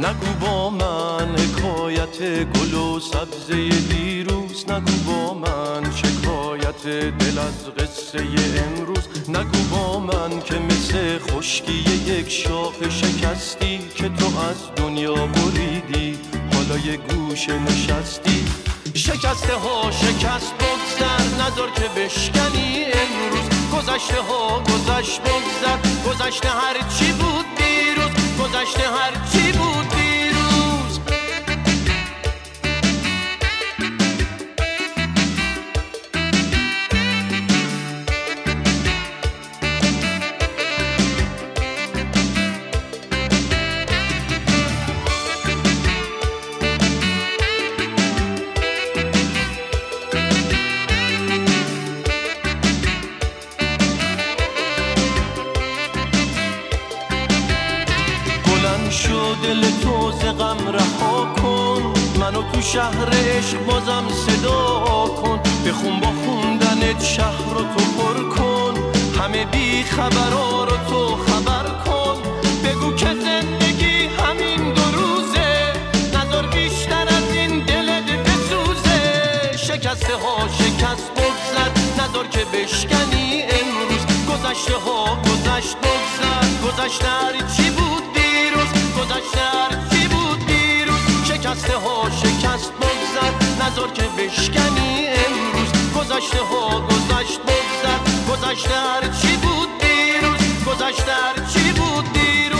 نگو با من حکایت گل و سبزه دیروز، نگو با من شکایت دل از قصه امروز. نگو با من که مثل خشکی یک شاخ شکستی که تو از دنیا بریدی، حالا یه گوشه نشستی. شکسته ها شکست بگذر، نذار که بشکنی امروز. گذشته ها گذشت بگذر، گذشته هر چی بود دیروز، گذشته هر چی بود دیروز. شو دل تو ز غم رها کن، منو تو شهر عشق بازم صدا کن. بخون با خوندنت شهر رو تو پر کن، همه بی خبرها رو تو خبر کن. بگو که زندگی همین دو روزه، نذار بیشتر از این دلت بسوزه. شکسته ها شکست بگذر، نذار که بشکنی امروز. گذشته ها گذشت بگذر، گذشته هر چی بود دیروز، گذشته هر چی بود دیروز. شکسته ها شکست بگذر، نذار که بشکنی امروز. گذشته ها گذشت بگذر، گذشته هر چی بود دیروز، گذشته هر چی بود دیروز.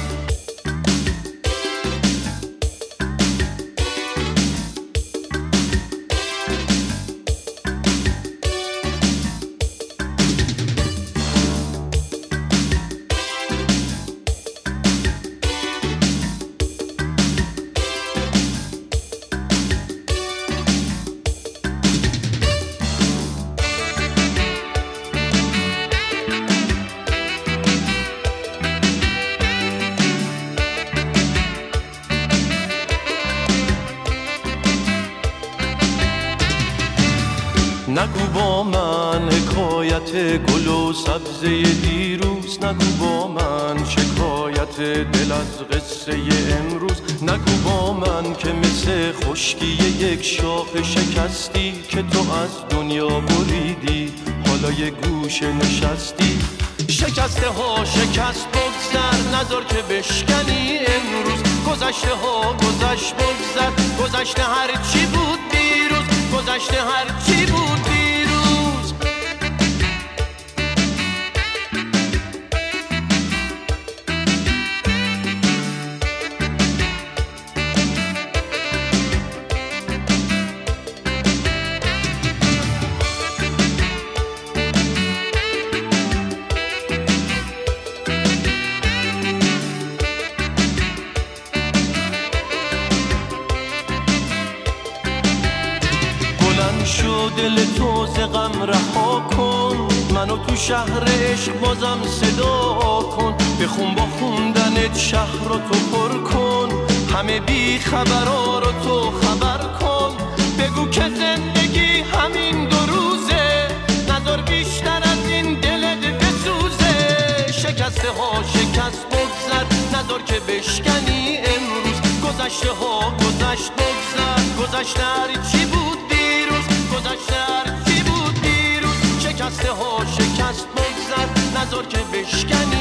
نگو با من حکایت گل و سبزه دیروز، نگو با من شکایت دل از قصه امروز. نگو با من که مثل خشکی یک شاخ شکستی که تو از دنیا بریدی، حالا یه گوشه نشستی. شکسته ها شکست بگذر، نذار که بشکنی امروز. گذشته ها گذشت بگذر، گذشته هر چی بود دیروز، گذشته هر چی بود دیروز. شو دل تو ز غم رها کن، منو تو شهر عشق بازم صدا کن. بخون با خوندنت شهر رو تو پر کن، همه بی خبرها رو تو خبر کن. بگو که زندگی همین دو روزه، نذار بیشتر از این دلت بسوزه. شکسته ها شکست بگذر، نذار که بشکنی امروز. گذشته ها گذشت بگذر، گذشته هر چی بود دیروز، گذشته هر چی بود دیروز. شکسته ها شکست بگذر، نذار که بشکنی